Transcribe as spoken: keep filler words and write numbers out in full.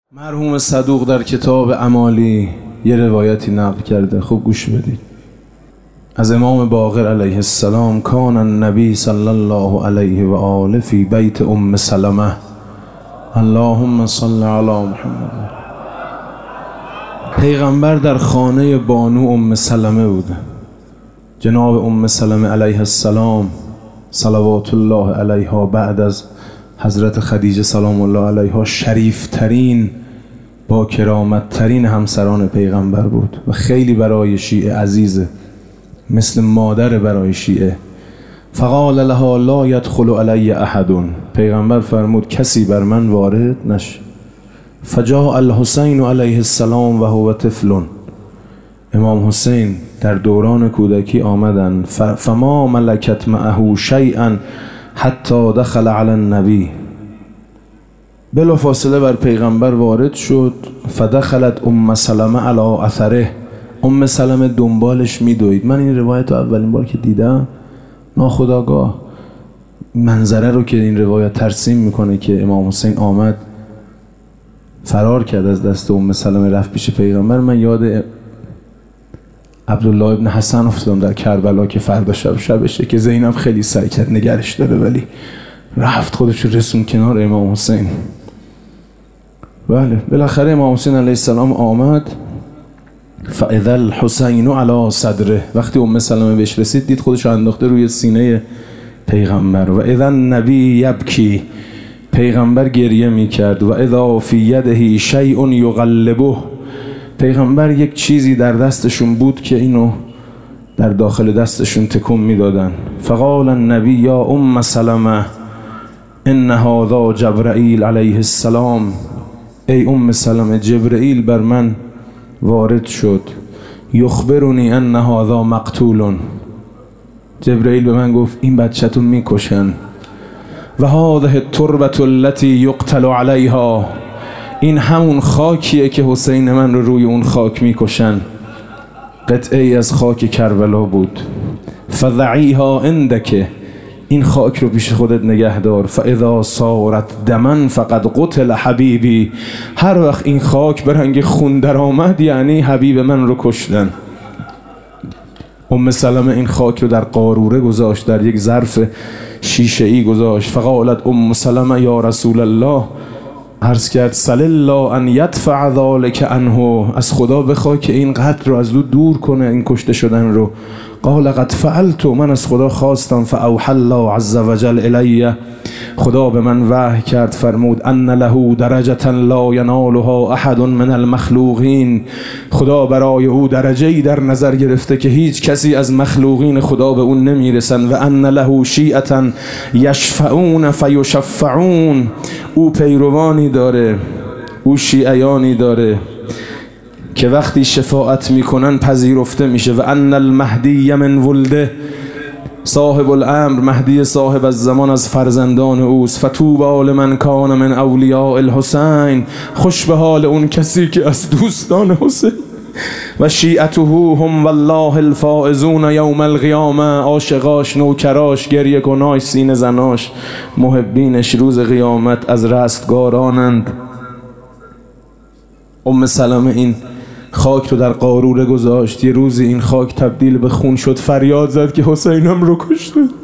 مرحوم صدوق در کتاب اعمالی یه روایتی نقل کرده، خوب گوش بدید. از امام باقر علیه السلام: کان النبی صلی الله علیه و آله فی بیت ام سلمه اللهم صل علی محمد. پیغمبر در خانه بانو ام سلمه بوده. جناب ام سلمه علیه السلام صلوات الله علیها بعد از حضرت خدیجه سلام الله علیها شریف ترین با کرامت ترین همسران پیغمبر بود و خیلی برای شیعه عزیزه، مثل مادر برای شیعه. فقال لها لا يدخل علی احد. پیغمبر فرمود کسی بر من وارد نشه. فجاء الحسین علیه السلام و هو طفل. امام حسین در دوران کودکی آمدن. فما ملکت معه شیئا حتی دخل علی النبی. بلا فاصله بر پیغمبر وارد شد. فدخلت ام سلمه علی اثره. ام سلمه دنبالش میدوید. من این روایت رو اولین بار که دیدم ناخودآگاه منظره رو که این روایت ترسیم میکنه که امام حسین آمد فرار کرد از دست ام سلمه رفت پیش پیغمبر، من یاد عبدالله ابن حسن افتادم در کربلا که فردا شب شبشه که زینب خیلی سعی کرد نگرش داره ولی رفت خودش رسون کنار امام حسین. بله بالاخره امام حسین علیه السلام آمد. فاذا الحسین علی صدره. وقتی ام سلمه بهش رسید دید خودش انداخته روی سینه پیغمبر. و اذا النبی یبکی. پیغمبر گریه میکرد. و اذا فی یده شیء یقلبه. پیغمبر یک چیزی در دستشون بود که اینو در داخل دستشون تکون میدادن. فقال النبی یا ام سلمه ان هذا جبرائیل علیه السلام. ای ام سلمه جبرائیل بر من وارد شد. یخبرنی ان هذا مقتول. جبرائیل به من گفت این بچه‌تون میکشن. و هذه التربه التي یقتل علیها. این همون خاکیه که حسین من رو روی اون خاک میکشن. قطعه ای از خاک کربلا بود. فضعیها عندک. این خاک رو پیش خودت نگه دار. فاذا صارت دما فقد قتل حبیبی. هر وقت این خاک به رنگ خون در آمد یعنی حبیب من رو کشتن. ام سلمه این خاک رو در قاروره گذاشت، در یک ظرف شیشه ای گذاشت. فقالت ام سلمه یا رسول الله. عرض کرد سل الله ان یدفع ذلک عنه. از خدا بخواه که این قتل رو از دو دور کنه، این کشته شدن رو. قال قد فعلت. من از خدا خواستم. فاوحى الله عز وجل الی. خدا به من وحی کرد فرمود ان له درجه لا ینالها احد من المخلوقین. خدا برای او درجه‌ای در نظر گرفته که هیچ کسی از مخلوقین خدا به اون نمیرسن. و ان له شیعه یشفعون فیشفعون. او پیروانی داره، او شیعیانی داره که وقتی شفاعت میکنن پذیرفته میشه. و ان المهدی من ولده. صاحب الامر مهدی صاحب الزمان از فرزندان اوست. فتوبی لمن کان من اولیاء الحسین. خوش به حال اون کسی که از دوستان حسین. و شیعته هم والله الفائزون یوم القیامه. عاشقاش، نوکراش، گریه کناش، سینه زناش، محبینش روز قیامت از رستگارانند. ام سلمه این خاک رو در قاروره گذاشت. یه روزی این خاک تبدیل به خون شد. فریاد زد که حسینم رو کشته.